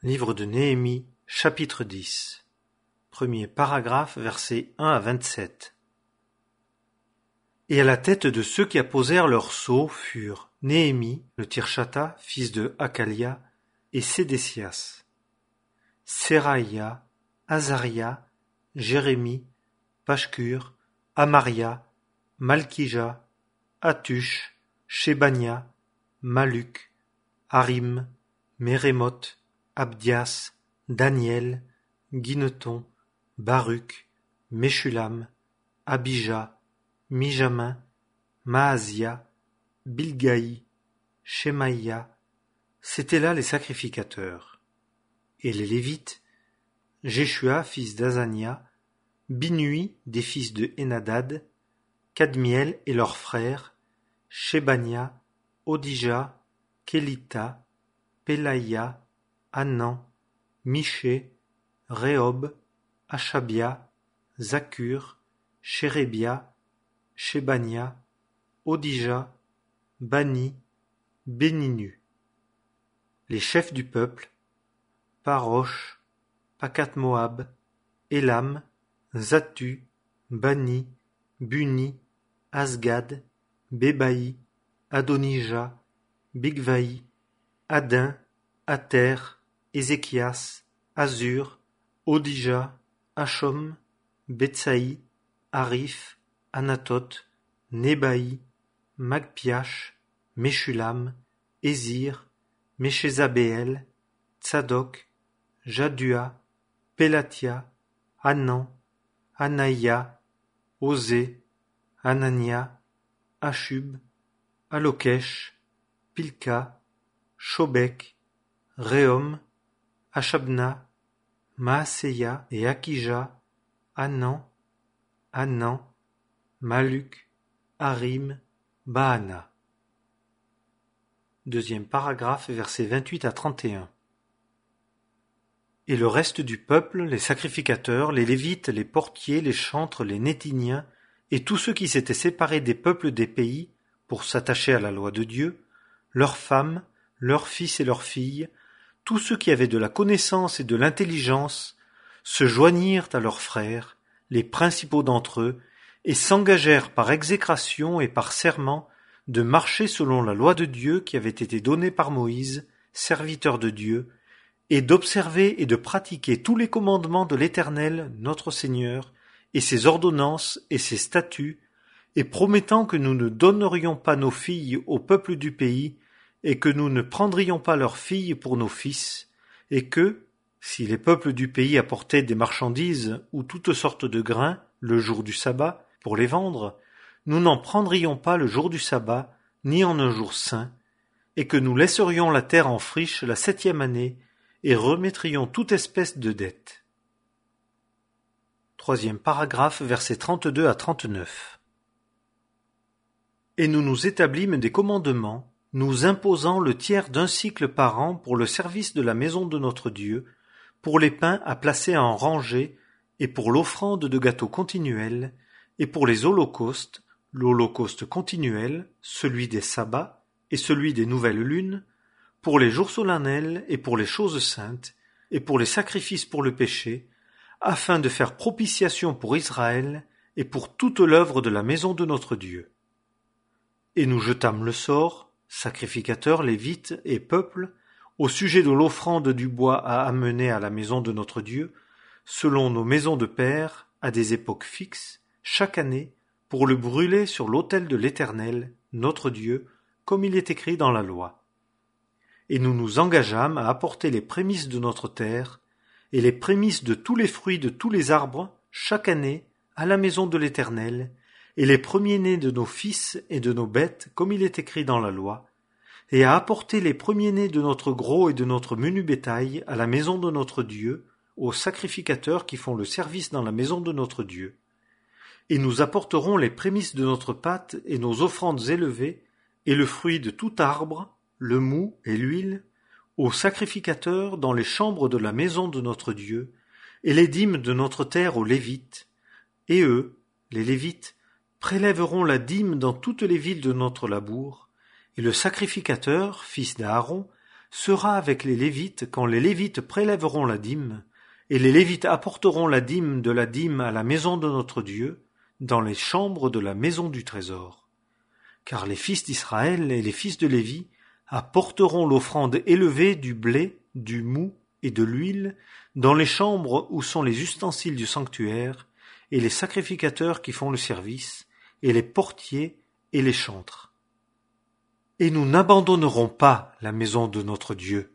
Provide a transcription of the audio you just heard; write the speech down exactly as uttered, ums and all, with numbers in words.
Livre de Néhémie, chapitre dix. Premier paragraphe, versets un à vingt-sept. Et à la tête de ceux qui apposèrent leurs sceaux furent Néhémie, le Tirshata, fils de Hakalia, et Sédécias, Séraïa, Azaria, Jérémie, Pashkur, Amaria, Malkija, Hatush, Shébania, Maluk, Harim, Mérémoth, Abdias, Daniel, Guineton, Baruch, Meshulam, Abija, Mijamin, Maazia, Bilgaï, Shemaïa, c'étaient là les sacrificateurs. Et les Lévites, Jéshua, fils d'Azania, Binui, des fils de Henadad, Kadmiel et leurs frères, Shébania, Odija, Kélita, Pélaïa, Hanan, Miché, Réhob, Achabia, Zakur, Chérébia, Shébania, Odija, Bani, Béninu. Les chefs du peuple, Parosh, Pakat-Moab, Élam, Zatu, Bani, Buni, Asgad, Bébaï, Adonija, Bigvaï, Adin, Ater, Ézéchias, Azur, Odija, Hachom, Betsaï, Arif, Anatot, Nébaï, Magpiash, Meshulam, Ézir, Méchézabéel, Tsadok, Jadua, Pélatia, Hanan, Anaïa, Osé, Anania, Ashub, Alokesh, Pilka, Shobek, Réhom, Achabna, Maaseya et Akija, Hanan, Hanan, Maluk, Harim, Baana. Deuxième paragraphe, versets vingt-huit à trente et un. Et le reste du peuple, les sacrificateurs, les Lévites, les portiers, les chantres, les Néthiniens, et tous ceux qui s'étaient séparés des peuples des pays pour s'attacher à la loi de Dieu, leurs femmes, leurs fils et leurs filles, tous ceux qui avaient de la connaissance et de l'intelligence, se joignirent à leurs frères, les principaux d'entre eux, et s'engagèrent par exécration et par serment de marcher selon la loi de Dieu qui avait été donnée par Moïse, serviteur de Dieu, et d'observer et de pratiquer tous les commandements de l'Éternel, notre Seigneur, et ses ordonnances et ses statuts, et promettant que nous ne donnerions pas nos filles au peuple du pays, et que nous ne prendrions pas leurs filles pour nos fils, et que, si les peuples du pays apportaient des marchandises ou toutes sortes de grains le jour du sabbat pour les vendre, nous n'en prendrions pas le jour du sabbat, ni en un jour saint, et que nous laisserions la terre en friche la septième année, et remettrions toute espèce de dette. Troisième paragraphe, versets trente-deux à trente-neuf. Et nous nous établîmes des commandements, nous imposant le tiers d'un cycle par an pour le service de la maison de notre Dieu, pour les pains à placer en rangée, et pour l'offrande de gâteaux continuels, et pour les holocaustes, l'holocauste continuel, celui des sabbats, et celui des nouvelles lunes, pour les jours solennels et pour les choses saintes, et pour les sacrifices pour le péché, afin de faire propitiation pour Israël, et pour toute l'œuvre de la maison de notre Dieu. Et nous jetâmes le sort, sacrificateurs, lévites et peuple, au sujet de l'offrande du bois à amener à la maison de notre Dieu, selon nos maisons de pères, à des époques fixes, chaque année, pour le brûler sur l'autel de l'Éternel, notre Dieu, comme il est écrit dans la loi. Et nous nous engageâmes à apporter les prémices de notre terre, et les prémices de tous les fruits de tous les arbres, chaque année, à la maison de l'Éternel, et les premiers-nés de nos fils et de nos bêtes, comme il est écrit dans la loi, et à apporter les premiers-nés de notre gros et de notre menu bétail à la maison de notre Dieu, aux sacrificateurs qui font le service dans la maison de notre Dieu. Et nous apporterons les prémices de notre pâte et nos offrandes élevées, et le fruit de tout arbre, le mou et l'huile, aux sacrificateurs dans les chambres de la maison de notre Dieu, et les dîmes de notre terre aux Lévites, et eux, les Lévites, prélèveront la dîme dans toutes les villes de notre labour, et le sacrificateur, fils d'Aaron, sera avec les Lévites quand les Lévites prélèveront la dîme, et les Lévites apporteront la dîme de la dîme à la maison de notre Dieu, dans les chambres de la maison du trésor. Car les fils d'Israël et les fils de Lévi apporteront l'offrande élevée du blé, du mou et de l'huile dans les chambres où sont les ustensiles du sanctuaire, et les sacrificateurs qui font le service, et les portiers et les chantres. Et nous n'abandonnerons pas la maison de notre Dieu.